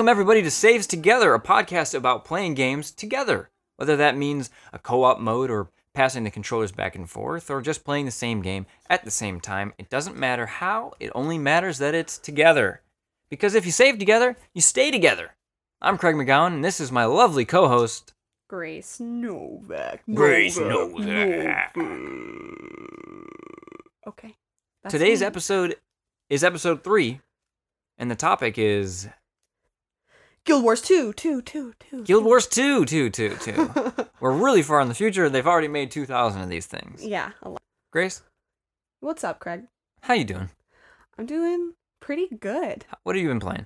Welcome everybody to Saves Together, a podcast about playing games together. Whether that means a co-op mode or passing the controllers back and forth or just playing the same game at the same time, it doesn't matter how, it only matters that it's together. Because if you save together, you stay together. I'm Craig McGowan, and this is my lovely co-host, Grace Novak. Grace Novak. Okay. Today's episode is episode 3, and the topic is Guild Wars 2. Guild Wars 2. We're really far in the future. They've already made 2,000 of these things. Yeah, a lot. Grace, What's up, Craig? how you doing? I'm doing pretty good. What have you been playing?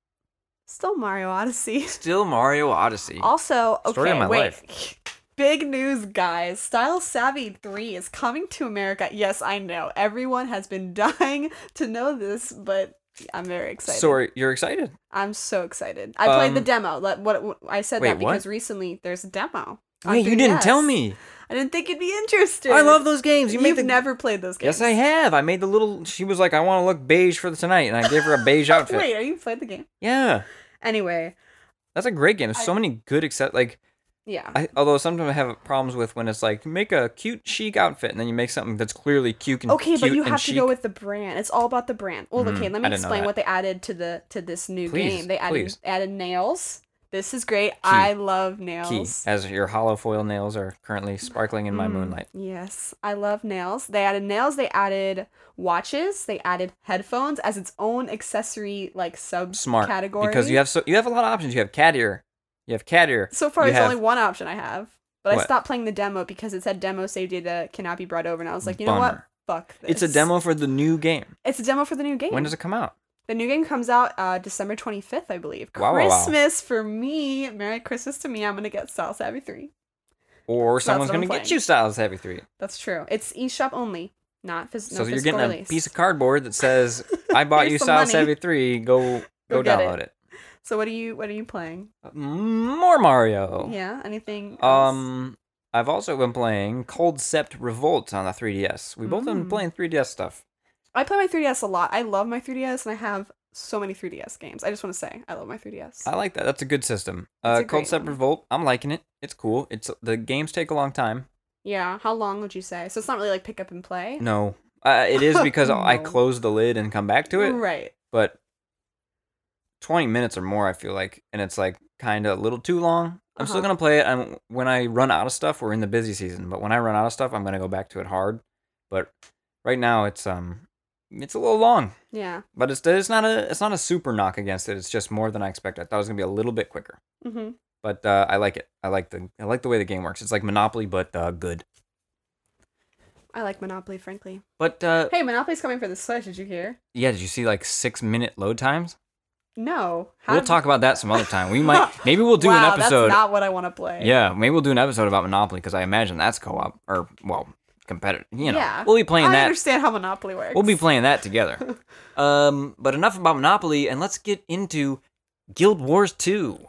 Still Mario Odyssey. Still Mario Odyssey. Also, okay, Story of my wait. life. Big news, guys. Style Savvy 3 is coming to America. Yes, I know. Everyone has been dying to know this, but I'm very excited. So you're excited? I'm so excited. I played the demo. What I said Wait, that because what? recently there's a demo. on Wait, you didn't 3DS. tell me. I didn't think you'd be interested. I love those games. You've never played those games. Yes, I have. I made the little... She was like, I want to look beige for tonight, and I gave her a beige outfit. Wait, are you played the game? Yeah. Anyway, That's a great game. There's so many good yeah. although sometimes I have problems with when it's like, make a cute, chic outfit, and then you make something that's clearly cute and Okay, but you have to chic. go with the brand. It's all about the brand. Well, okay, let I me didn't know explain that. what they added to this new Please, game. They please. added nails. This is great. I love Key, nails. as your hollow foil nails are currently sparkling in my moonlight. Yes, I love nails. They added nails. They added watches. They added headphones as its own accessory, like Smart. subcategory. Because you have a lot of options. You have cat ear. So far, You there's have- only one option I have. But I What? stopped playing the demo because it said demo save data cannot be brought over. And I was like, you know what? Bummer. Fuck this. It's a demo for the new game. It's a demo for the new game. When does it come out? The new game comes out December 25th, I believe. Wow. Christmas for me. Merry Christmas to me. I'm going to get Style Savvy 3. Or That's someone's what I'm going to get playing. you Styles Heavy 3. That's true. It's eShop only, not So no you're physical getting release. a piece of cardboard that says, I bought Here's you some Styles money. Heavy 3. Go Go get download it. So what are you playing? More Mario. Yeah, anything else? I've also been playing Cold Sept Revolt on the 3DS. We both have been playing 3DS stuff. I play my 3DS a lot. I love my 3DS and I have so many 3DS games. I just want to say I love my 3DS. I like that. That's a good system. It's a Cold great Sept one. Revolt. I'm liking it. It's cool. The games take a long time. Yeah, how long would you say? So it's not really like pick up and play? No, it is because I No. close the lid and come back to it. Right. But 20 minutes or more, I feel like, and it's like kind of a little too long. I'm still Uh-huh. gonna play it. When I run out of stuff, we're in the busy season. But when I run out of stuff, I'm gonna go back to it hard. But right now, it's a little long. Yeah. But it's not a super knock against it. It's just more than I expected. I thought it was gonna be a little bit quicker. Mm-hmm. But I like it. I like the way the game works. It's like Monopoly, but good. I like Monopoly, frankly. But Hey, Monopoly's coming for the Switch. Did you hear? yeah, did you see like 6-minute load times? No. We'll talk about that some other time. Maybe we'll do wow, an episode. That's not what I want to play. Yeah, maybe we'll do an episode about Monopoly because I imagine that's co-op or competitive. Yeah. We'll be playing I that. understand how Monopoly works. We'll be playing that together. But enough about Monopoly, and let's get into Guild Wars 2.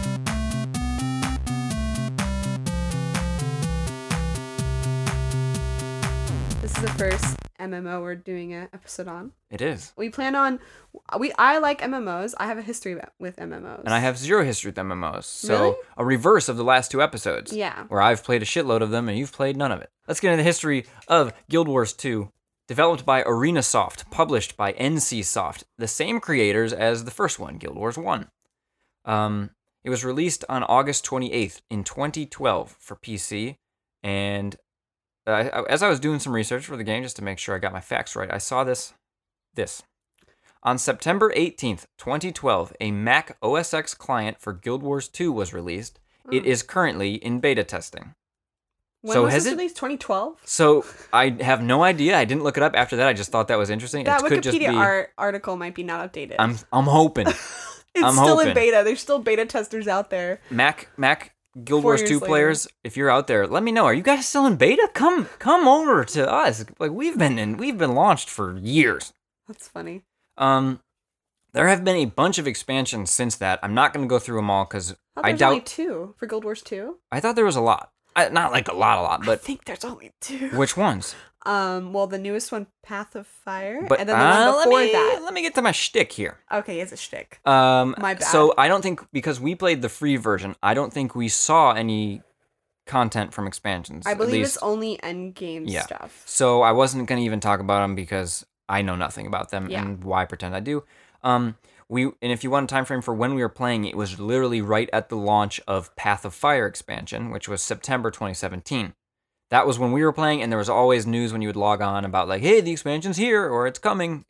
This is the first MMO we're doing an episode on. It is, We plan on. I like MMOs. I have a history with MMOs. and I have zero history with MMOs, so Really? a reverse of the last 2 episodes. Yeah. Where I've played a shitload of them and you've played none of it. Let's get into the history of Guild Wars 2. Developed by ArenaSoft, published by NCSoft, the same creators as the first one, Guild Wars 1. It was released on August 28th in 2012 for PC, and as I was doing some research for the game, just to make sure I got my facts right, I saw this. On September 18th, 2012, a Mac OS X client for Guild Wars 2 was released. It is currently in beta testing. When So was has this it- released? 2012. So I have no idea. I didn't look it up after that. I just thought that was interesting. That it could just be. Wikipedia article might be not updated. I'm hoping. it's I'm still hoping. in beta. There's still beta testers out there. Mac Guild 4 Wars years 2 later. players, if you're out there, let me know. Are you guys still in beta? Come over to us. Like we've been launched for years. That's funny. There have been a bunch of expansions since that. I'm not going to go through them all because I I thought there was only doubt. 2 for Guild Wars 2. I thought there was a lot. Not like a lot, I but think there's only 2. which ones? Well, the newest one, Path of Fire, But and then the one before that. let me get to my shtick here. Okay, it's a shtick. My bad. So I don't think, because we played the free version, I don't think we saw any content from expansions. I at believe least. it's only endgame Yeah. stuff. So I wasn't gonna even talk about them because I know nothing about them, Yeah. and why pretend I do? And if you want a time frame for when we were playing, it was literally right at the launch of Path of Fire expansion, which was September 2017. That was when we were playing, and there was always news when you would log on about like, hey, the expansion's here or it's coming.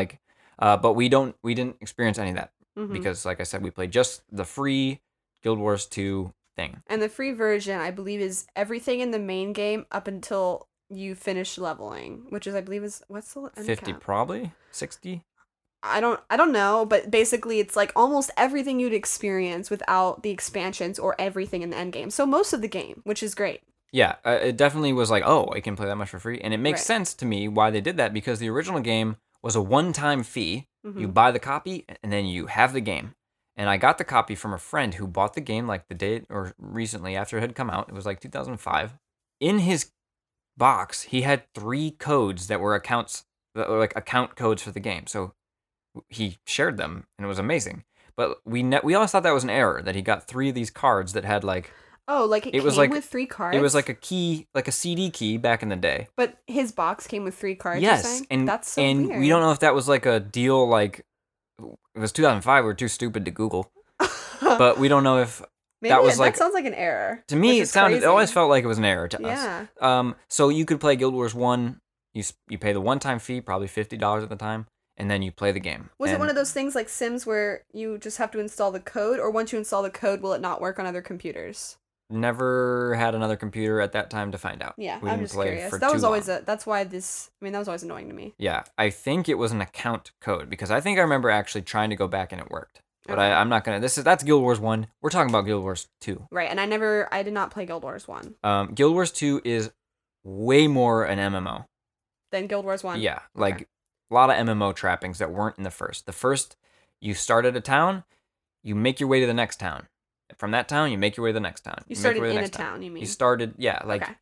But we didn't experience any of that because, like I said, we played just the free Guild Wars 2 thing. And the free version, I believe, is everything in the main game up until you finish leveling, which is, I believe, is what's the end 50 cap? probably 60. I don't know, but basically it's like almost everything you'd experience without the expansions or everything in the end game. So most of the game, which is great. Yeah, it definitely was like, oh, I can play that much for free. And it makes Right. sense to me why they did that, because the original game was a one-time fee. You buy the copy, and then you have the game. And I got the copy from a friend who bought the game like the day or recently after it had come out. It was like 2005. In his box, he had 3 codes that were account codes for the game. So he shared them, and it was amazing. But we always thought that was an error, that he got 3 of these cards that had like... Oh, like it It was came like- with 3 cards? It was like a key, like a CD key back in the day. But his box came with 3 cards, you're Yes, saying? and That's so and weird. we don't know if that was like a deal. Like, it was 2005. We were too stupid to Google, but we don't know if Maybe that was like. that sounds like an error. To me, which it is sounded. It crazy. always felt like it was an error to Yeah. us. So you could play Guild Wars 1. You pay the one-time fee, probably $50 at the time, and then you play the game. Was it And one of those things like Sims where you just have to install the code, or once you install the code, will it not work on other computers? Never had another computer at that time to find out. Yeah, We I'm didn't just play curious. for That too was always long. that's why this. I mean, that was always annoying to me. Yeah, I think it was an account code, because I think I remember actually trying to go back and it worked. But Okay. I'm not gonna. That's Guild Wars 1. We're talking about Guild Wars 2. Right, and I did not play Guild Wars 1. Guild Wars 2 is way more an MMO. Then Guild Wars 1. Yeah, like a lot of MMO trappings that weren't in the first. The first, you start at a town, you make your way to the next town. From that town, you make your way to the next town. You make started your way to the in a next town, you mean? You started, yeah, like, Okay.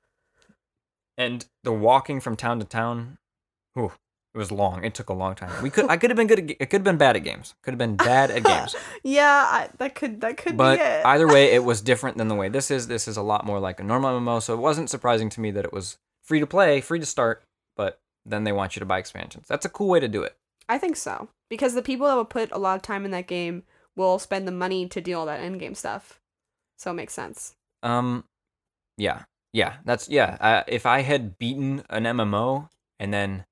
and the walking from town to town, whew, it was long. It took a long time. I could have been good. It could have been bad at games. Could have been bad at games. Yeah, that could But be it. either way, it was different than the way this is. This is a lot more like a normal MMO, so it wasn't surprising to me that it was free to play, free to start, but then they want you to buy expansions. That's a cool way to do it. I think so. Because the people that will put a lot of time in that game will spend the money to do all that end game stuff. So it makes sense. Yeah. If I had beaten an MMO and then,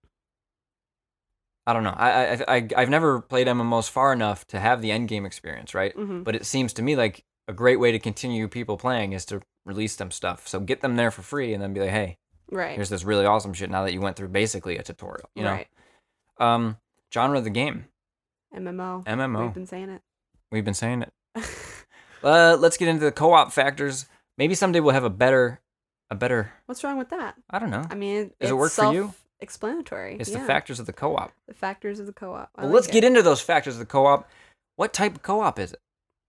I don't know. I've never played MMOs far enough to have the end game experience, right? Mhm. But it seems to me like a great way to continue people playing is to release them stuff. So get them there for free, and then be like, hey, Right. here's this really awesome shit. Now that you went through basically a tutorial, you know. Right. Genre of the game. MMO. MMO. We've been saying it. We've been saying it. Let's get into the co-op factors. Maybe someday we'll have a better. What's wrong with that? I don't know. I mean, Does it it's work for you? Self-explanatory. It's yeah. the factors of the co-op. The factors of the co-op. Well, let's get into those factors of the co-op. What type of co-op is it?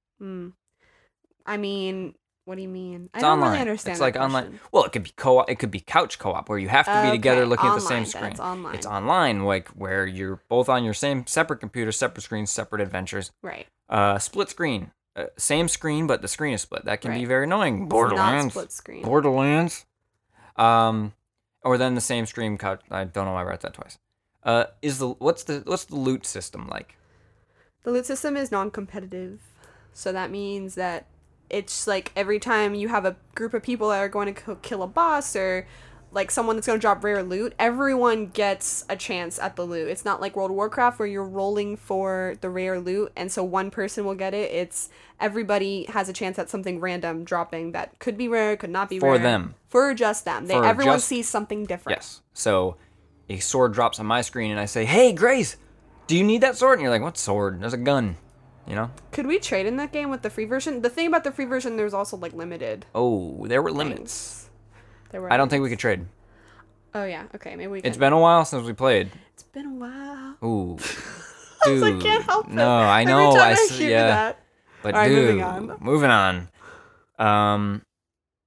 I mean, what do you mean? It's I don't online. really understand. It's that like online. question. Well, it could be co-op. It could be couch co-op, where you have to be together Okay, looking at the same online, then screen. it's online. It's online, like where you're both on your same separate computer, separate screens, separate adventures. Right. Split screen, same screen, but the screen is split. That can be Right. very annoying. It's Borderlands. not split screen. Borderlands. Or then the same stream couch. I don't know why I wrote that twice. What's the loot system like? The loot system is non-competitive, so that means that it's like every time you have a group of people that are going to kill a boss or like someone that's going to drop rare loot, everyone gets a chance at the loot. It's not like World of Warcraft where you're rolling for the rare loot and so one person will get it. It's everybody has a chance at something random dropping that could be rare, could not be For rare. them. For just them. For Everyone just- sees something different. Yes. So a sword drops on my screen and I say, "Hey, Grace, do you need that sword?" And you're like, "What sword? There's a gun." You know? Could we trade in that game with the free version? The thing about the free version, there's also like limited Oh, there were limits. things. There were I don't think we could trade. Oh yeah, okay, maybe we can. It's been a while since we played. It's been a while. Ooh. I can't help it. No, I Every know. time I s- hear yeah. that. But All right, dude, moving on. moving on.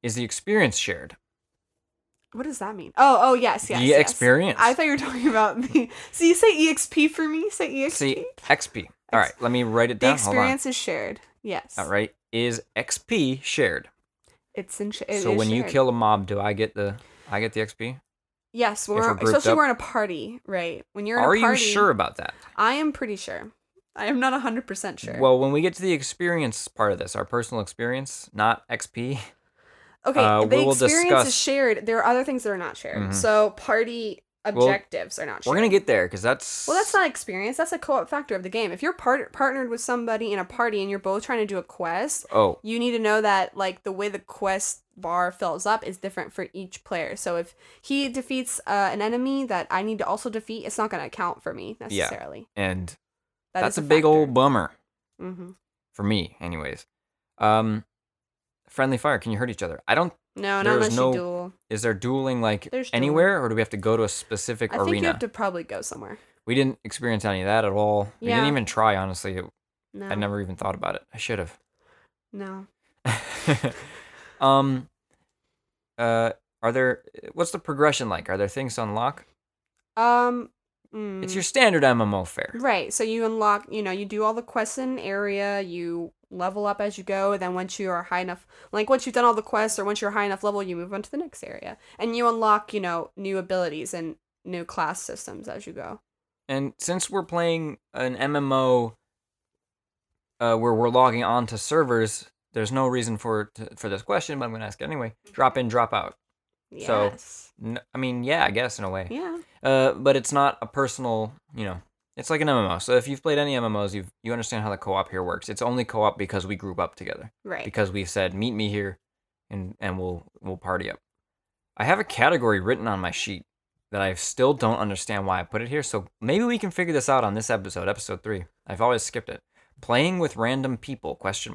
is the experience shared? What does that mean? Oh, yes. The yes. experience. I thought you were talking about the. So you say EXP for me? Say EXP. See, XP. All right, let me write it The down. experience is shared. Yes. All right, is XP shared? It's in. So when you kill a mob, do I get the XP? Yes, we're grouped especially up? we're in a party, right? When you're in Are a party. you sure about that? I am pretty sure. I am not 100% sure. Well, when we get to the experience part of this, our personal experience, not XP. Okay, the we'll experience discuss- is shared. There are other things that are not shared. Mhm. So party objectives are not shared. We're gonna get there because that's. Well, that's not experience. That's a co-op factor of the game. If you're partnered with somebody in a party and you're both trying to do a quest, Oh, you need to know that like the way the quest bar fills up is different for each player. So if he defeats an enemy that I need to also defeat, it's not going to count for me necessarily. and That that's is a big factor. old bummer Mm-hmm. for me, anyways. Friendly fire. Can you hurt each other? I don't. No, not There's unless no- you duel. Is there dueling like There's anywhere, or do we have to go to a specific I think you arena? have to probably go somewhere. We didn't experience any of that at all. We Yeah. didn't even try, honestly. No. I never even thought about it. I should have. No. Are there? What's the progression like? Are there things to unlock? Mm. It's your standard MMO fare. Right. So you unlock, you do all the quests in an area, you level up as you go, then once you are high enough, like once you've done all the quests or once you're high enough level, you move on to the next area. And you unlock, new abilities and new class systems as you go. And since we're playing an MMO where we're logging on to servers, there's no reason for this question, but I'm going to ask it anyway. Drop in, drop out. So- Yes. I mean, yeah, I guess in a way. Yeah. But it's not a personal, it's like an MMO. So if you've played any MMOs, you understand how the co-op here works. It's only co-op because we group up together. Right. Because we said, meet me here, and we'll party up. I have a category written on my sheet that I still don't understand why I put it here. So maybe we can figure this out on this episode 3. I've always skipped it. Playing with random people, ?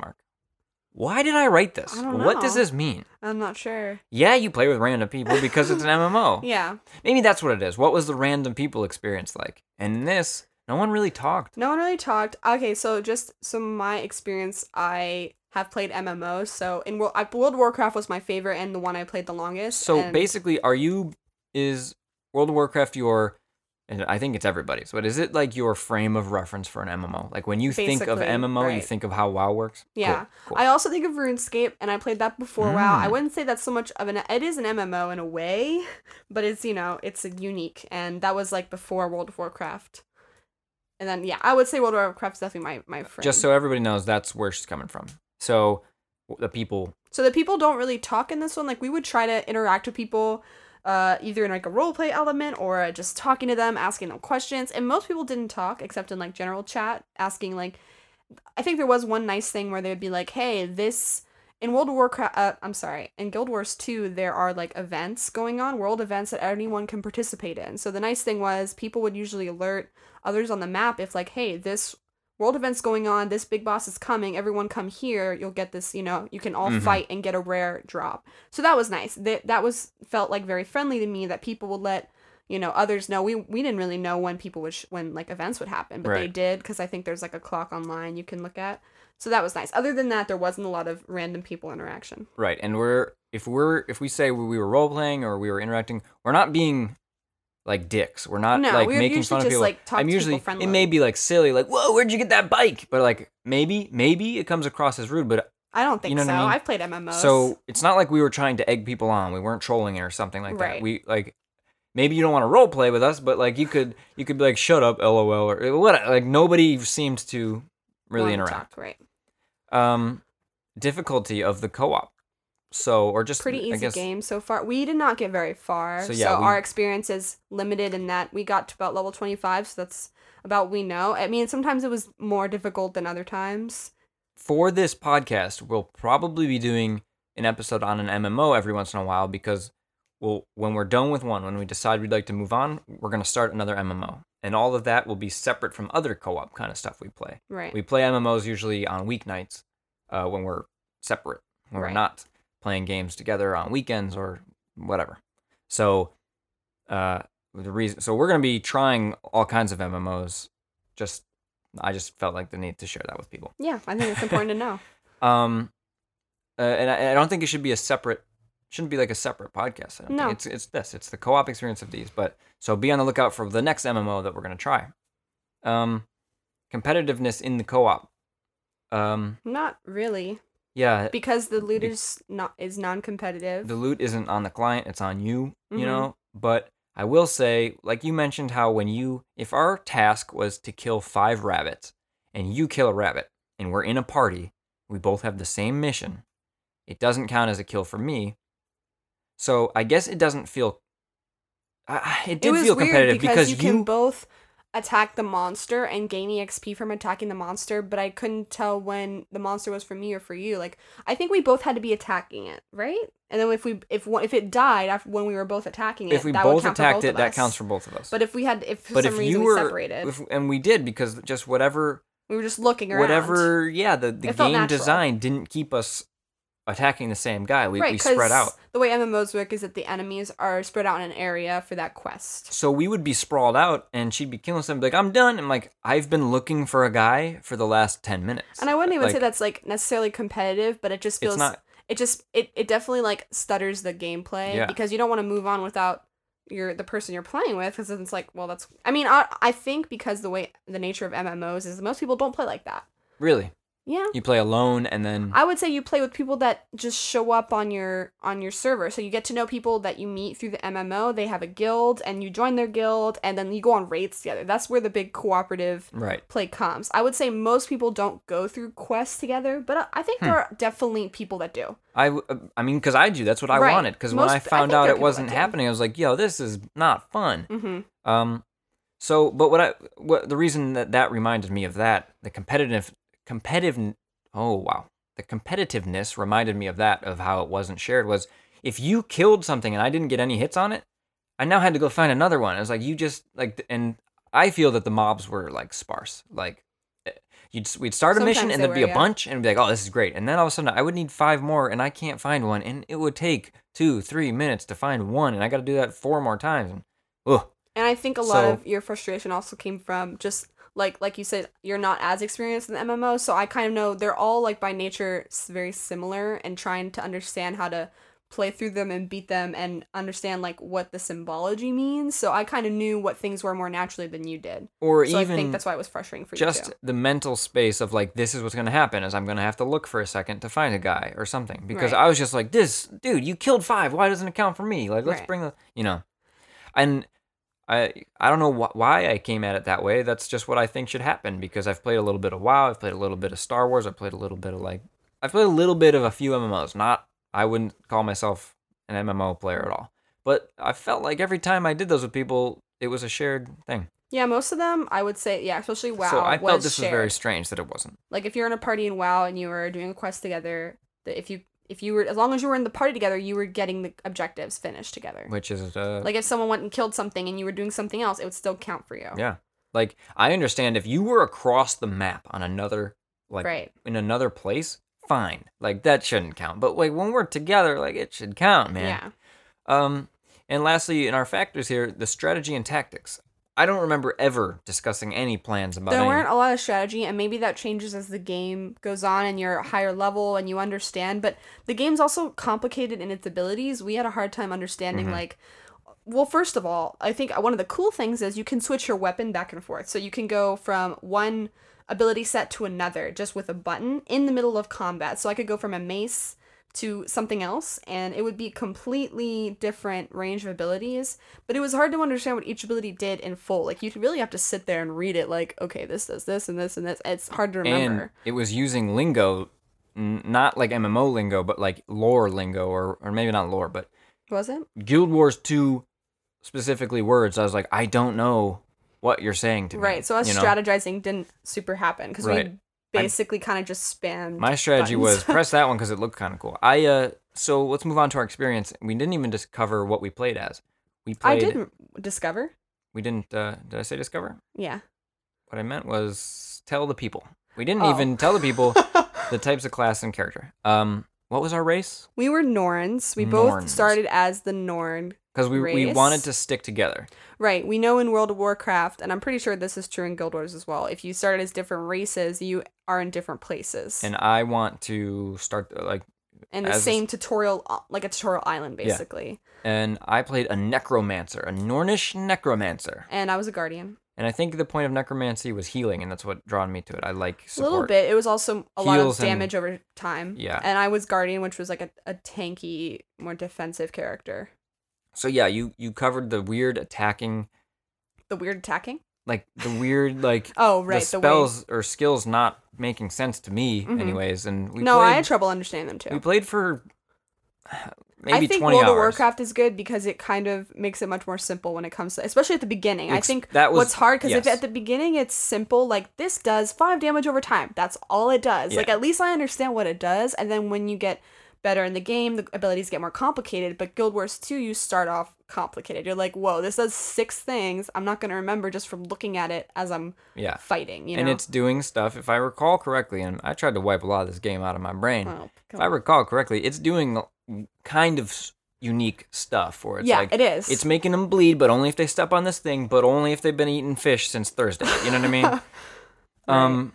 Why did I write this? I don't What does know. this mean? I'm not sure. Yeah, you play with random people because it's an MMO. Yeah. Maybe that's what it is. What was the random people experience like? And in this, no one really talked. No one really talked. Okay, so just some my experience, I have played MMOs. So in World of Warcraft was my favorite and the one I played the longest. So and basically, is World of Warcraft your, and I think it's everybody's, but is it like your frame of reference for an MMO? Like when you think of Basically, MMO, you right. think of how WoW works? Yeah. Cool. I also think of RuneScape, and I played that before WoW. I Mm. wouldn't say that's so much of it is an MMO in a way, but it's, it's unique, and that was like before World of Warcraft. And then, yeah, I would say World of Warcraft is definitely my friend. Just so everybody knows, that's where she's coming from. So the people. So the people don't really talk in this one. Like, we would try to interact with people, either in like a roleplay element or just talking to them, asking them questions. And most people didn't talk except in like general chat, asking like, I think there was one nice thing where they would be like, hey, this in World of Warcraft, in Guild Wars 2, there are like events going on, world events that anyone can participate in. So the nice thing was people would usually alert others on the map if like, hey, this world event's going on, this big boss is coming, everyone come here, you'll get this, you can all Mhm. fight and get a rare drop. So that was nice. That felt like very friendly to me, that people would let, others know. We didn't really know when people would, when like events would happen, but they Right. did, because I think there's like a clock online you can look at. So that was nice. Other than that, there wasn't a lot of random people interaction. Right. And if we say we were role playing or we were interacting, we're not being like dicks. We're not No, like we would making usually fun of just, people. like, talk I'm to usually people friendly. it may be like silly, like, whoa, where'd you get that bike? But like maybe it comes across as rude, but I don't think You know so. what I mean? I've played MMOs. so it's not like we were trying to egg people on. We weren't trolling it or something like that. Right. We like maybe you don't want to role play with us, but like you could be like, shut up, LOL, or what? Like nobody seemed to really Wanna interact. talk, right. Difficulty of the co-op. So or just Pretty I easy guess, game so far. We did not get very far. So, So, yeah, our experience is limited in that we got to about level 25, so that's about we know. I mean, sometimes it was more difficult than other times. For this podcast, we'll probably be doing an episode on an MMO every once in a while because when we're done with one, when we decide we'd like to move on, we're going to start another MMO. And all of that will be separate from other co-op kind of stuff we play. Right. We play MMOs usually on weeknights when we're separate, when we're Right. not playing games together on weekends or whatever. So we're going to be trying all kinds of MMOs. I just felt like the need to share that with people. Yeah, I think it's important to know. And I don't think it should be a separate shouldn't be like a separate podcast. I don't No. think. It's the co-op experience of these. But so be on the lookout for the next MMO that we're gonna try. Competitiveness in the co-op. Not really, Yeah, because the loot is non-competitive. the loot isn't on the client, it's on you, Mhm. you know? But I will say, like you mentioned how if our task was to kill 5 rabbits, and you kill a rabbit, and we're in a party, we both have the same mission, it doesn't count as a kill for me. So I guess it doesn't feel... it did was feel weird competitive because you can both attack the monster and gain EXP from attacking the monster, but I couldn't tell when the monster was for me or for you. Like, I think we both had to be attacking it, right? And then if it died after when we were both attacking it, if we that would both count for attacked both it, of that us. counts for both of us. But if for But some if reason you we were separated, and we did, because just whatever we were just looking around. whatever the It felt game natural. design didn't keep us attacking the same guy. We Right, spread 'cause out. the way MMOs work is that the enemies are spread out in an area for that quest. So we would be sprawled out, and she'd be killing somebody. Like, I'm done. I'm like, I've been looking for a guy for the last 10 minutes. And I wouldn't even Like, say that's like necessarily competitive, but it just feels It's not. it definitely like stutters the gameplay Yeah. because you don't want to move on without the person you're playing with, because it's like, well, that's, I mean, I think because the nature of MMOs is most people don't play like that. Really? Yeah. You play alone, and then I would say you play with people that just show up on your server. So you get to know people that you meet through the MMO. They have a guild, and you join their guild, and then you go on raids together. That's where the big cooperative right. play comes. I would say most people don't go through quests together, but I think there are definitely people that do. I mean, because I do. That's what I Right. wanted. Because when I I found think out there are it people wasn't that do. happening, I was like, yo, this is not fun. Mm-hmm. So, but the reason that reminded me of that, the competitive, oh wow, the competitiveness reminded me of that, of how it wasn't shared, was if you killed something and I didn't get any hits on it, I now had to go find another one. It was like, you just like, and I feel that the mobs were like sparse. Like, we'd start a mission Sometimes and they there'd be were, a yeah. bunch, and be like, oh, this is great. And then all of a sudden I would need 5 more, and I can't find one, and it would take 2-3 minutes to find one, and I got to do that 4 more times. And, ugh. And I think a lot So- of your frustration also came from just like you said, you're not as experienced in the MMO, so I kind of know they're all like by nature very similar, and trying to understand how to play through them and beat them and understand like what the symbology means. So I kind of knew what things were more naturally than you did. Or So I even think that's why it was frustrating for you just too. the mental space of like, this is what's going to happen, is I'm going to have to look for a second to find a guy or something, because Right. I was just like, this dude, you killed 5, why doesn't it count for me? Like, let's Right. bring and I don't know why I came at it that way. That's just what I think should happen, because I've played a little bit of WoW, I've played a little bit of Star Wars, I've played a little bit of a few MMOs. I wouldn't call myself an MMO player at all, but I felt like every time I did those with people, it was a shared thing. Yeah, most of them I would say, yeah, especially WoW. So I felt was this shared. was very strange that it wasn't. Like if you're in a party in WoW and you were doing a quest together, that if you were, as long as you were in the party together, you were getting the objectives finished together. Which is Like if someone went and killed something and you were doing something else, it would still count for you. yeah. Like, I understand if you were across the map on another, like, Right. in another place, fine. Like, that shouldn't count. But, like, when we're together, like, it should count, man. Yeah. And lastly, in our factors here, the strategy and tactics. I don't remember ever discussing any plans about There any. weren't a lot of strategy, and maybe that changes as the game goes on and you're higher level and you understand, but the game's also complicated in its abilities. We had a hard time understanding, like, well, first of all, I think one of the cool things is you can switch your weapon back and forth. So you can go from one ability set to another just with a button in the middle of combat. So I could go from a mace to something else, and it would be completely different range of abilities, but it was hard to understand what each ability did in full. Like, you'd really have to sit there and read it, like, okay, this does this and this and this. It's hard to remember. And it was using lingo, not like MMO lingo, but like lore lingo, or maybe not lore, but Was it? Guild Wars 2 specifically words. I was like, I don't know what you're saying to me. Right, so us you know? strategizing didn't super happen, because Right. we basically kind of just spammed My strategy buttons. was press that one because it looked kind of cool. So let's move on to our experience. We didn't even discover what we played as. We I played. didn't discover. We didn't. Did I say discover? Yeah. What I meant was tell the people. We didn't Oh. even tell the people the types of class and character. What was our race? We were Norns. We both Norns. started as the Norn. Because we Race? wanted to stick together. Right. We know in World of Warcraft, and I'm pretty sure this is true in Guild Wars as well, if you start as different races, you are in different places. And I want to start And the same tutorial, like a tutorial island, basically. Yeah. And I played a necromancer, a Nornish necromancer. And I was a guardian. And I think the point of necromancy was healing, and that's what drawn me to it. I like support. A little bit. It was also a lot of damage over time. Yeah. And I was guardian, which was like a tanky, more defensive character. So yeah, you covered the weird attacking. The weird attacking? Like the weird like oh right, the spells or skills not making sense to me anyways, and I had trouble understanding them too. We played for maybe 20 hours. I think World of Warcraft is good because it kind of makes it much more simple when it comes to, especially at the beginning. I think what's hard because if at the beginning it's simple, like this does 5 damage over time, that's all it does. Yeah. Like at least I understand what it does, and then when you get better in the game, the abilities get more complicated. But Guild Wars 2, you start off complicated. You're like, whoa, this does 6 things. I'm not going to remember just from looking at it as I'm fighting. You know? And it's doing stuff, if I recall correctly, and I tried to wipe a lot of this game out of my brain. If I recall correctly, it's doing kind of unique stuff where it's like, it is. It's making them bleed, but only if they step on this thing, but only if they've been eating fish since Thursday. You know what I mean? Right.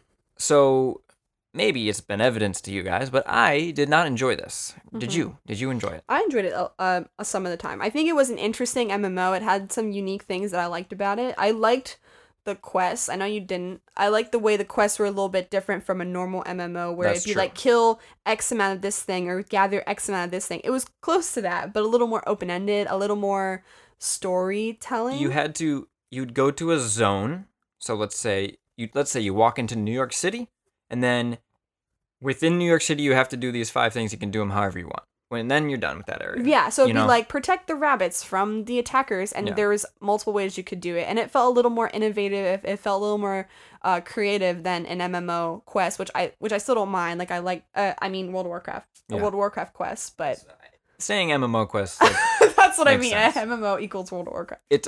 So maybe it's been evidence to you guys, but I did not enjoy this. Did you? Did you enjoy it? I enjoyed it some of the time. I think it was an interesting MMO. It had some unique things that I liked about it. I liked the quests. I know you didn't. I liked the way the quests were a little bit different from a normal MMO where it'd be like kill X amount of this thing or gather X amount of this thing. It was close to that, but a little more open-ended, a little more storytelling. You'd go to a zone. So let's say you walk into New York City. And then within New York City, you have to do these 5 things. You can do them however you want. Then you're done with that area. Yeah, so it'd be like protect the rabbits from the attackers. And there was multiple ways you could do it. And it felt a little more innovative. It felt a little more creative than an MMO quest, which I still don't mind. Like World of Warcraft. A World of Warcraft quest, but... Saying MMO quest... Like, that's what I mean. Sense. MMO equals World of Warcraft. It's,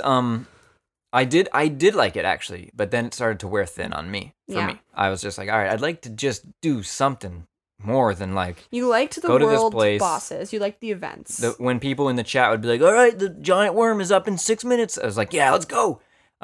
I did like it actually, but then it started to wear thin on me. For me, I was just like, all right, I'd like to just do something more than like. You liked the world bosses. You liked the events. When people in the chat would be like, all right, the giant worm is up in 6 minutes. I was like, yeah, let's go.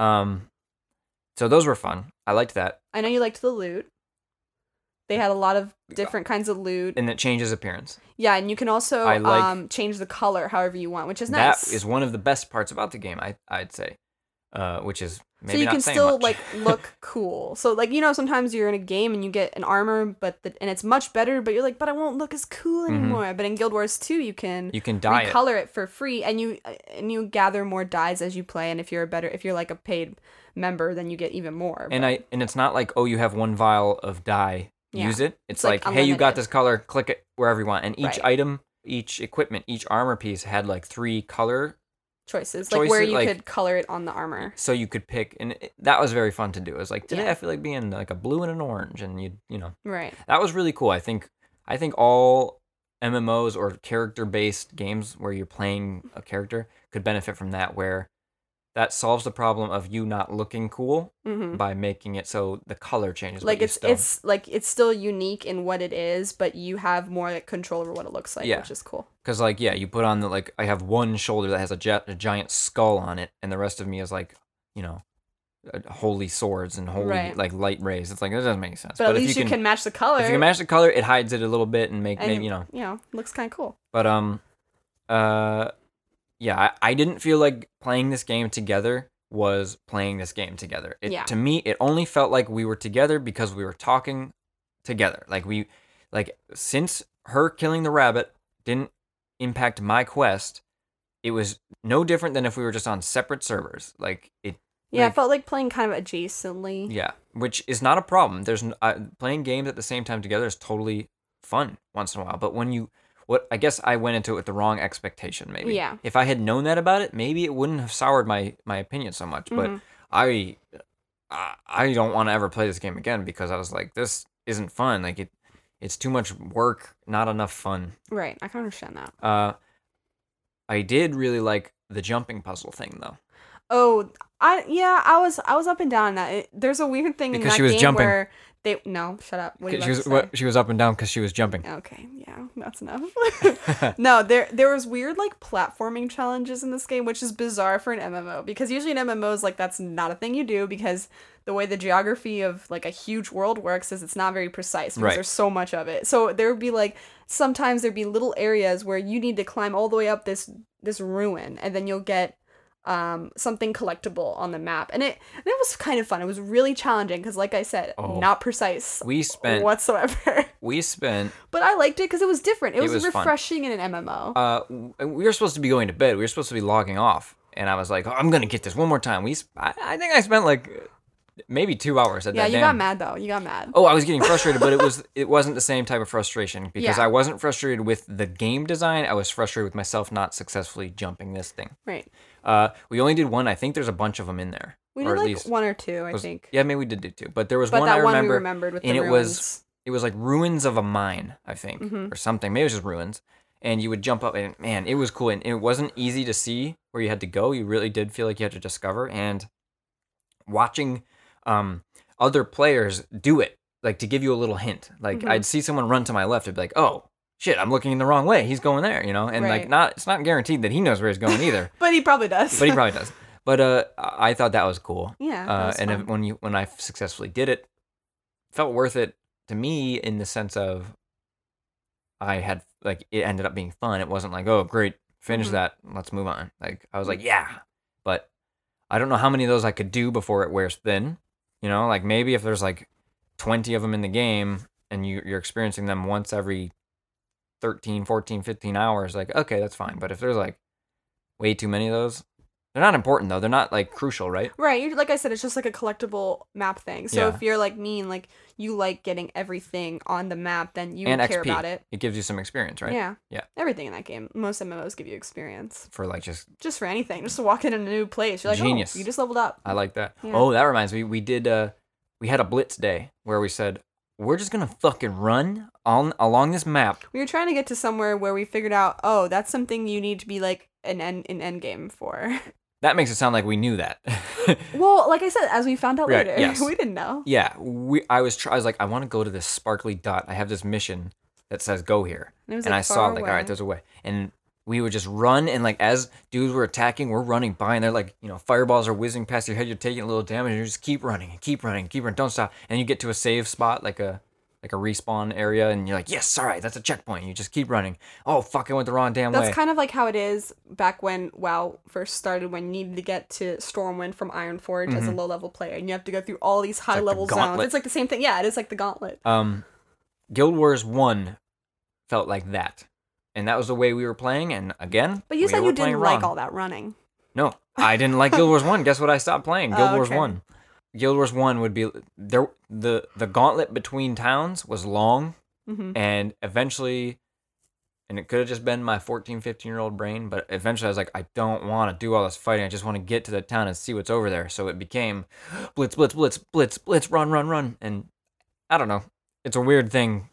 So those were fun. I liked that. I know you liked the loot. They had a lot of different kinds of loot. And it changes appearance. Yeah, and you can also change the color however you want, which is nice. That is one of the best parts about the game, I'd say. Which is maybe not saying much. So you can still like look cool. So like, you know, sometimes you're in a game and you get an armor, and it's much better, but you're like, but I won't look as cool anymore. But in Guild Wars 2, you can dye recolor it for free, and you gather more dyes as you play. And if you're like a paid member, then you get even more. And it's not like, oh, you have 1 vial of dye, use it. It's like hey, you got this color, click it wherever you want. And each item, each equipment, each armor piece had like 3 color choices, like where you could color it on the armor, so you could pick, and that was very fun to do. It was like, today I feel like being like a blue and an orange, and you know, right. That was really cool. I think all MMOs or character based games where you're playing a character could benefit from that, where that solves the problem of you not looking cool by making it so the color changes. Like it's still unique in what it is, but you have more like control over what it looks like, which is cool. Because like you put on I have one shoulder that has a giant skull on it, and the rest of me is like, you know, holy swords and holy like light rays. It's like, that doesn't make sense. But at least you can match the color. If you can match the color, it hides it a little bit and maybe you know, looks kind of cool. But yeah, I didn't feel like playing this game together was playing this game together. To me, it only felt like we were together because we were talking together. Since her killing the rabbit didn't impact my quest, it was no different than if we were just on separate servers. I felt like playing kind of adjacently. Yeah, which is not a problem. There's playing games at the same time together is totally fun once in a while. But I guess I went into it with the wrong expectation, maybe. Yeah. If I had known that about it, maybe it wouldn't have soured my opinion so much. But I don't want to ever play this game again because I was like, this isn't fun. Like it's too much work, not enough fun. Right, I can understand that. I did really like the jumping puzzle thing though. Oh, I was up and down on that. There's a weird thing because in that game where No, shut up. What are you She about was to say? she was up and down because she was jumping. Okay, yeah, that's enough. No, there was weird like platforming challenges in this game, which is bizarre for an MMO because usually in MMOs like that's not a thing you do because the way the geography of like a huge world works is it's not very precise because Right. there's so much of it. So there would be like sometimes there'd be little areas where you need to climb all the way up this ruin and then you'll get something collectible on the map and it was kind of fun. It was really challenging because like I said, not precise We spent whatsoever. But I liked it because it was different. It was was fun. refreshing in an MMO. We were supposed to be going to bed. We were supposed to be logging off, and I was like, oh, I'm gonna get this one more time. I think I spent like maybe 2 hours at Yeah, that. you got mad though. You got mad. Oh, I was getting frustrated, but it wasn't the same type of frustration because Yeah. I wasn't frustrated with the game design. I was frustrated with myself not successfully jumping this thing. Right. We only did one. I think there's a bunch of them in there. We or did at like least one or two, I think. Yeah, maybe we did do two, but there was But one that I one we remember, remembered with and the it ruins. was like ruins of a mine, I think, Mm-hmm. or something. Maybe it was just ruins, and you would jump up, and man, it was cool, and it wasn't easy to see where you had to go. You really did feel like you had to discover, and watching other players do it, like to give you a little hint. Like Mhm. I'd see someone run to my left, I'd be like, oh. Shit, I'm looking in the wrong way. He's going there, and Right. like it's not guaranteed that he knows where he's going either. But he probably does. But he probably does. But I thought that was cool. Yeah, that was and fun. when I successfully did it, felt worth it to me in the sense of I had like it ended up being fun. It wasn't like, oh great, finish Mhm. that, let's move on. Like I was like, yeah, but I don't know how many of those I could do before it wears thin. Like maybe if there's like 20 of them in the game and you're experiencing them once every 13, 14, 15 hours, like okay, that's fine. But if there's like way too many of those, they're not important though. They're not like crucial, right? Right, like I said, it's just like a collectible map thing. So Yeah. if you're like me and like you like getting everything on the map, then you And care XP. about it. It gives you some experience, right? Yeah. Yeah. Everything in that game. Most MMOs give you experience. For like just Just for anything. Just to walk in a new place. You're like, Genius. oh, you just leveled up. I like that. Yeah. Oh, that reminds me. We did. We had a blitz day where we said we're just gonna fucking run on along this map. We were trying to get to somewhere where we figured out, oh, that's something you need to be like an end game for. That makes it sound like we knew that. Well, like I said, as we found out Right, later, yes. we didn't know. Yeah, I was like, I want to go to this sparkly dot. I have this mission that says go here, And it was, and like, I saw far it, like, all away. right, there's a way, and we would just run, and like as dudes were attacking, we're running by, and they're like, fireballs are whizzing past your head. You're taking a little damage, and you just keep running, and keep running, and keep running. Don't stop, and you get to a save spot, like a respawn area, and you're like, yes, all right, that's a checkpoint. You just keep running. Oh fuck, I went the wrong damn way. That's kind of like how it is back when WoW first started, when you needed to get to Stormwind from Ironforge as a low-level player, and you have to go through all these high-level the zones. gauntlet. It's like the same thing. Yeah, it is like the gauntlet. Guild Wars 1 felt like that. And that was the way we were playing, and again, But you we said were you playing didn't like wrong. all that running. No, I didn't like Guild Wars 1. Guess what I stopped playing? Guild Oh, Wars okay. 1. Guild Wars 1 would be there. The gauntlet between towns was long, Mhm. and eventually, and it could have just been my 14, 15-year-old brain, but eventually I was like, I don't want to do all this fighting. I just want to get to the town and see what's over there. So it became blitz, blitz, blitz, blitz, blitz, run, run, run. And I don't know. It's a weird thing.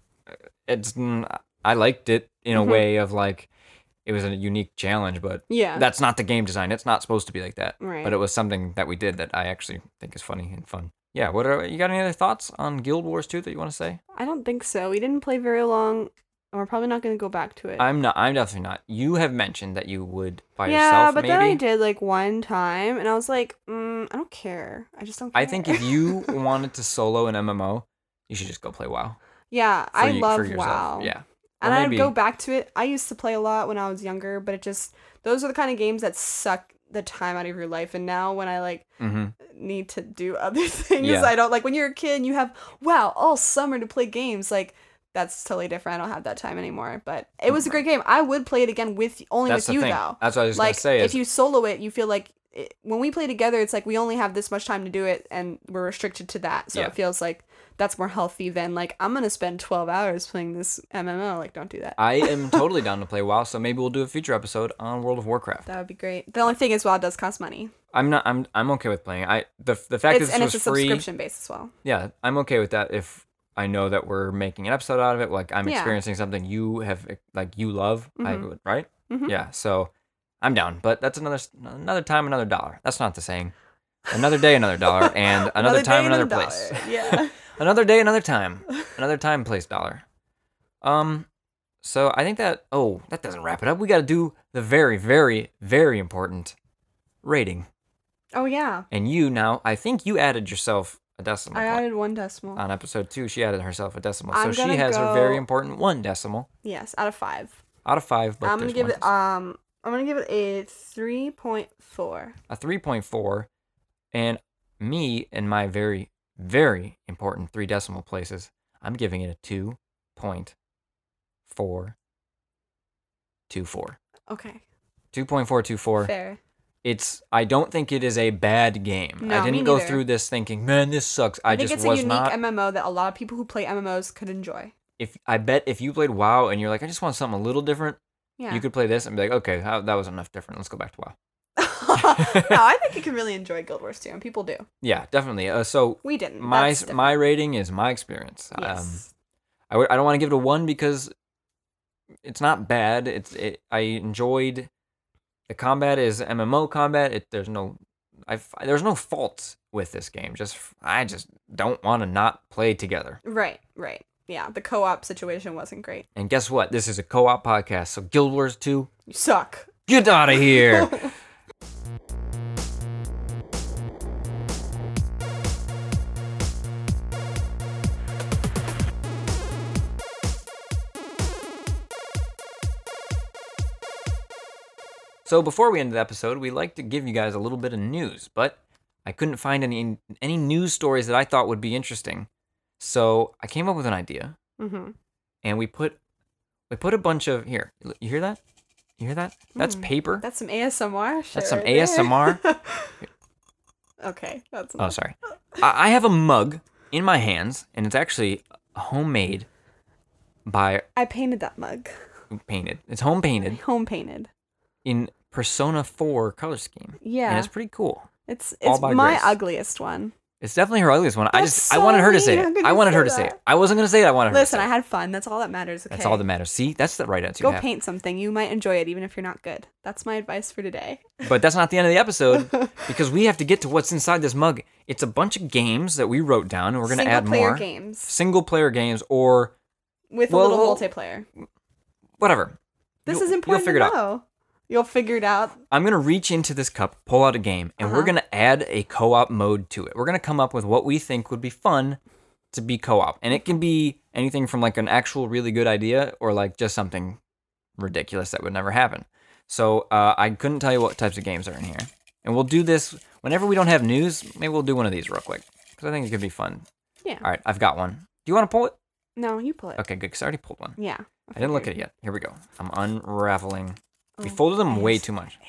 I liked it in a Mhm. way of like, it was a unique challenge, but Yeah. that's not the game design. It's not supposed to be like that. Right. But it was something that we did that I actually think is funny and fun. Yeah, you got any other thoughts on Guild Wars 2 that you want to say? I don't think so. We didn't play very long, and we're probably not going to go back to it. I'm definitely not. You have mentioned that you would by yeah, yourself, but maybe. then I did like one time, and I was like, I don't care. I just don't care. I think if you wanted to solo an MMO, you should just go play WoW. Yeah, For I you- love for yourself. WoW. Yeah. And Or I'd maybe- go back to it. I used to play a lot when I was younger, but those are the kind of games that suck the time out of your life. And now when I like Mm-hmm. need to do other things, Yeah. I don't like when you're a kid and you have all summer to play games, like that's totally different. I don't have that time anymore. But it was a great game. I would play it again with That's the you thing. though. That's what I was Like gonna say. if you solo it, you feel like when we play together, it's like we only have this much time to do it, and we're restricted to that. So Yeah. it feels like that's more healthy than like I'm gonna spend 12 hours playing this MMO. Like, don't do that. I am totally down to play WoW, so maybe we'll do a future episode on World of Warcraft. That would be great. The only thing is, WoW does cost money. I'm okay with playing. The fact that this And was it's a free. subscription based as well. Yeah, I'm okay with that if I know that we're making an episode out of it. Like I'm Yeah. experiencing something you have, like you love. I Mhm. would, right? Mhm. Yeah. So I'm down. But that's another time, another dollar. That's not the saying. Another day, another dollar, and another time, day, another another place. dollar. Yeah. Another day, another time. Another time, place dollar. So I think that doesn't wrap it up. We got to do the very, very, very important rating. Oh, yeah. And I think you added yourself a decimal I point. added 1 decimal. On episode 2, she added herself a decimal. I'm So she gonna has her go- very important 1 decimal Yes, out of 5. out of 5. But I'm gonna there's give one it I'm gonna give it a 3.4. a 3.4, and me and my very, very important 3 decimal places, I'm giving it a 2.424. Okay. 2.424. Fair. I don't think it is a bad game. No, I me didn't go neither. through this thinking, man, this sucks. I think just it's a was unique not. MMO that a lot of people who play MMOs could enjoy. If you played WoW and you're like, I just want something a little different, Yeah. you could play this and be like, okay, that was enough different. Let's go back to WoW. No, I think you can really enjoy Guild Wars 2, and people do. Yeah, definitely. So We didn't. my That's different. my rating is my experience. Yes. I don't want to give it a 1 because it's not bad. I enjoyed the combat is MMO combat. There's no faults with this game. I just don't want to not play together. Right. Yeah, the co-op situation wasn't great. And guess what? This is a co-op podcast. So Guild Wars 2, You suck. get out of here. So before we end the episode, we like to give you guys a little bit of news, but I couldn't find any news stories that I thought would be interesting. So I came up with an idea, and we put a bunch of here. You hear that? You hear that? That's paper. That's some ASMR shit. That's some right there. ASMR. Okay, that's Oh, sorry. I have a mug in my hands, and it's actually homemade by I painted that mug. painted. It's home painted Home painted. in Persona 4 color scheme. Yeah. And it's pretty cool. It's All by my Grace. ugliest one. It's definitely her ugliest one. I That's wanted her to so say mean. it. How could I you wanted say her to say that? it. I wasn't gonna say it. I wanted her Listen, to I say it. had fun. That's all that matters. Okay. That's all that matters. See, that's the right answer. Go you have. paint something. You might enjoy it even if you're not good. That's my advice for today. But that's not the end of the episode because we have to get to what's inside this mug. It's a bunch of games that we wrote down, and we're gonna add Single-player more games single player games or with Well, a little multiplayer. whatever. This You'll- is important You'll figure to it out. know. You'll figure it out. I'm gonna reach into this cup, pull out a game, and we're gonna add a co-op mode to it. We're gonna come up with what we think would be fun to be co-op, and it can be anything from like an actual really good idea or like just something ridiculous that would never happen. So I couldn't tell you what types of games are in here, and we'll do this whenever we don't have news. Maybe we'll do one of these real quick because I think it could be fun. Yeah. All right, I've got one. Do you want to pull it? No, you pull it. Okay, good. Cause I already pulled one. Yeah. I didn't look at it yet. Here we go. I'm unraveling. We folded them way too much.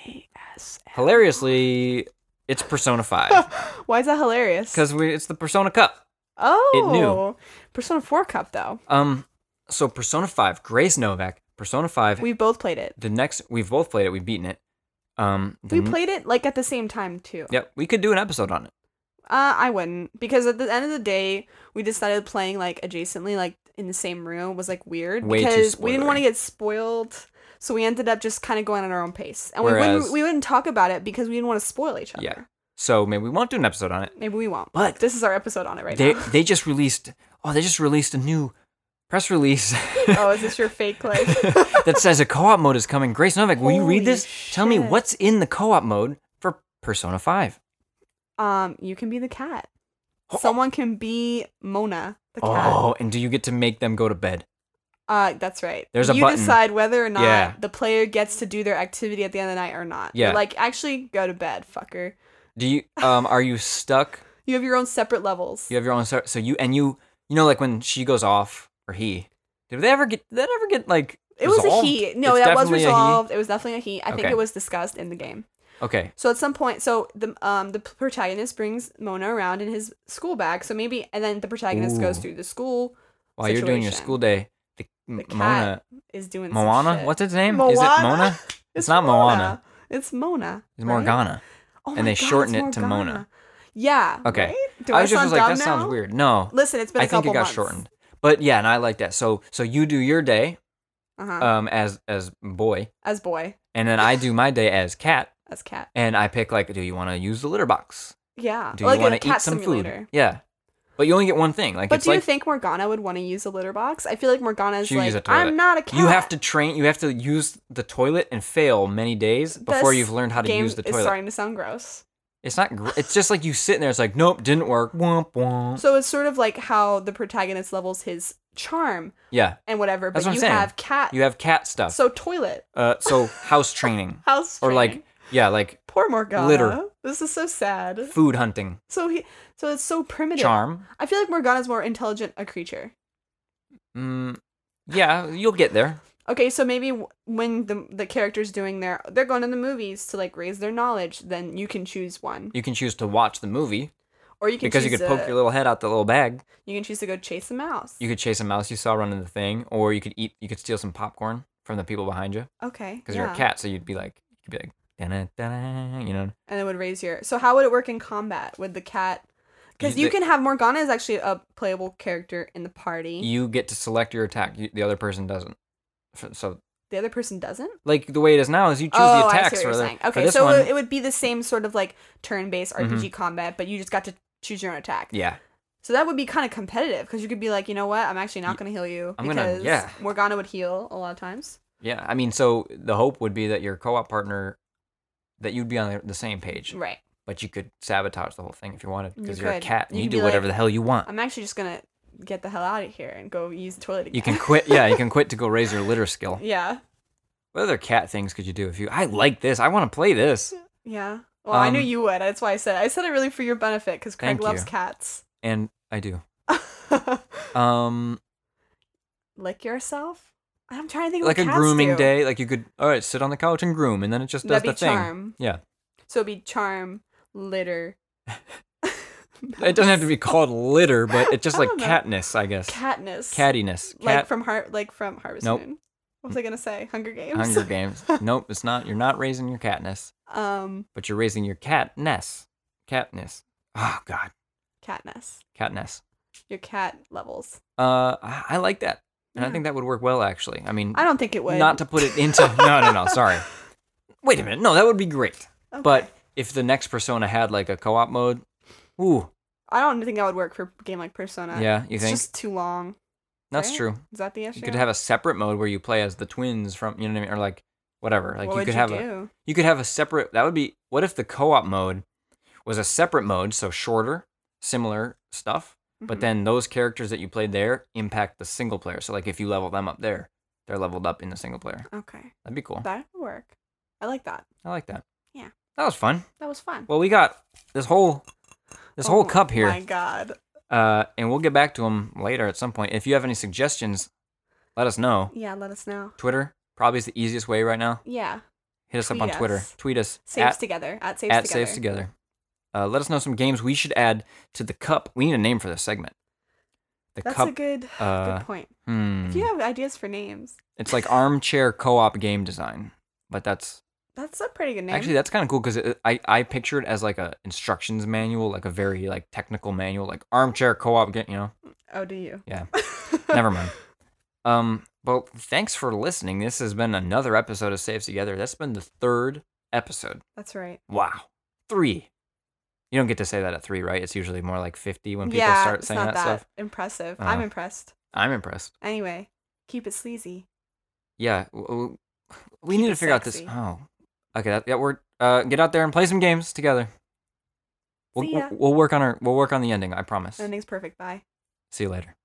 Hilariously, it's Persona 5 Why is that hilarious? because it's the Persona Cup. Oh, knew. Persona 4 Cup though. So Persona 5, Grace Novak, Persona 5. We both played it. We've both played it. We've beaten it. We played it like at the same time too. Yep, we could do an episode on it. I wouldn't, because at the end of the day, we decided playing like adjacently, like in the same room, was like weird Way too because we didn't spoilery. want to get spoiled. So we ended up just kind of going at our own pace, and Whereas- we wouldn't talk about it because we didn't want to spoil each other. Yeah. So maybe we won't do an episode on it. Maybe we won't. But This is our episode on it right They now. they just released a new press release Oh, is this your fake like? that says a co-op mode is coming. Grace Novak, will you read Holy this? Tell me shit. what's in the co-op mode for Persona 5. You can be the cat. Someone can be Mona, the cat. Oh, and do you get to make them go to bed? That's right. There's a you button. decide whether or not Yeah. the player gets to do their activity at the end of the night or not. Yeah. You're like, actually, go to bed, fucker. Do you are you stuck? You have your own separate levels. You have your own so you know like when she goes off or he. Did that ever get like It was a resolved? he. No, It's that was definitely a he? resolved. It was definitely a he. I think Okay. it was discussed in the game. Okay. So at some point, the protagonist brings Mona around in his school bag. So maybe, and then the protagonist goes Ooh. through the school. While you're doing your situation. school day, The cat Mona is doing Moana? Some shit. What's its name? Moana? Is it Mona? It's not Moana. It's Mona. It's right? Morgana. Oh and my they God, shorten it's it to Mona. Morgana. Yeah. Okay. Right? Do I was just sound like, dumb that sounds now? weird. No. Listen, it's been a I think couple it got months. shortened. But yeah, and I like that. So you do your day Uh-huh. as boy, As boy, and then I do my day as cat, as cat. and I pick like, do you want to use the litter box? Yeah. Do like you want a to eat cat some simulator. food? Yeah. But you only get one thing. Like, But it's do you like think Morgana would want to use a litter box? I feel like Morgana's she would use a like, toilet. I'm not a cat. You have to train. You have to use the toilet and fail many days before you've learned how to use the Game is toilet. starting to sound gross. It's not. It's just like you sitting there. It's like, nope, didn't work. Womp womp. So it's sort of like how the protagonist levels his charm Yeah, and whatever, That's but what I'm you saying. have cat. you have cat stuff. So toilet. So house training House or like training. like Poor Morgana. litter. This is so sad. food hunting, So it's so primitive. charm. I feel like Morgana's more intelligent a creature. Yeah, you'll get there. Okay, so maybe when the character's doing they're going to the movies to like raise their knowledge, then you can choose one. You can choose to watch the movie Or you can because you choose could poke your little head out the little bag. You can choose to go chase a mouse. You could chase a mouse you saw running the thing, or you could eat. You could steal some popcorn from the people behind you Okay. because you're a cat. So you'd be like, da-na, da-na, you know. And it would raise your. So how would it work in combat with the cat? Because you can have Morgana is actually a playable character in the party. You get to select your attack. The other person doesn't. So The other person doesn't. like the way it is now is you choose the I see attacks what you're for saying. for Okay, this so one. it would be the same sort of like turn-based RPG combat, but you just got to choose your own attack. Yeah. So that would be kind of competitive because you could be like, you know what, I'm actually not going to heal you because Morgana would heal a lot of times. Yeah. I mean, so the hope would be that your co-op partner, that you'd be on the same page. Right. But you could sabotage the whole thing if you wanted because You you're a could. cat and You you could do be whatever like, the hell you want. I'm actually just going to get the hell out of here and go use the toilet again. You can quit. Yeah, you can quit to go raise your litter skill. Yeah. What other cat things could you do if you? I like this. I want to play this. Yeah. Well, I knew you would. That's why I said it. I said it really for your benefit because Craig Thank loves you. cats. And I do. Lick yourself? I'm trying to think of Like what a cats grooming do. day. Like you could, all right, sit on the couch and groom, and then it just does That'd the be thing. charm. Yeah. So it'd be charm, litter. It doesn't have to be called litter, but it's just I like don't know. catness, I guess. Catness. Cattiness. Like from Harvest Nope. Moon. What was I gonna say? Hunger Games. Hunger Games. Nope, it's not. You're not raising your catness, but you're raising your catness. Catness. Oh God. Catness. Catness. Your cat levels. I like that, and I Yeah. think that would work well. Actually, I mean, I don't think it would. not to put it into. No. Sorry. Wait a minute. No, that would be great. Okay. But if the next Persona had like a co-op mode, ooh, I don't think that would work for a game like Persona. yeah, you It's think just too long. that's right? true? Is that the issue? You could have a separate mode where you play as the twins from, you know what I mean, or like whatever. Like What you would could you have do? you could have a separate. That would be. What if the co-op mode was a separate mode, so shorter, similar stuff, but Mhm. then those characters that you played there impact the single player. So like if you level them up there, they're leveled up in the single player. Okay. That'd be cool. That would work. I like that. I like that. Yeah. That was fun. That was fun. Well, we got this whole cup here. Oh my god. And we'll get back to them later at some point. If you have any suggestions, let us know. Yeah, let us know. Twitter probably is the easiest way right now. Yeah. Hit us up on Tweet Twitter. us. Tweet us Saves together. At Saves at Together. Saves Together. Let us know some games we should add to the cup. We need a name for this segment. The That's cup. a good point. If you have ideas for names, It's like armchair co-op game design, but that's that's a pretty good name. actually that's kind of cool because I picture it as like a instructions manual, like a very like technical manual, like armchair co-op game. You know. Oh, do you? Yeah. Never mind. Well, thanks for listening. This has been another episode of Saves Together. That's been the 3rd episode. That's right. Wow. 3. You don't get to say that at 3, right? It's usually more like 50 when people Yeah, start it's saying not that stuff. impressive. Oh. I'm impressed. I'm impressed. Anyway, keep it sleazy. Yeah. We Keep need to it figure sexy. out this. Oh. Okay. Yeah, we're get out there and play some games together. See ya. We'll work on the ending, I promise. Ending's perfect. Bye. See you later.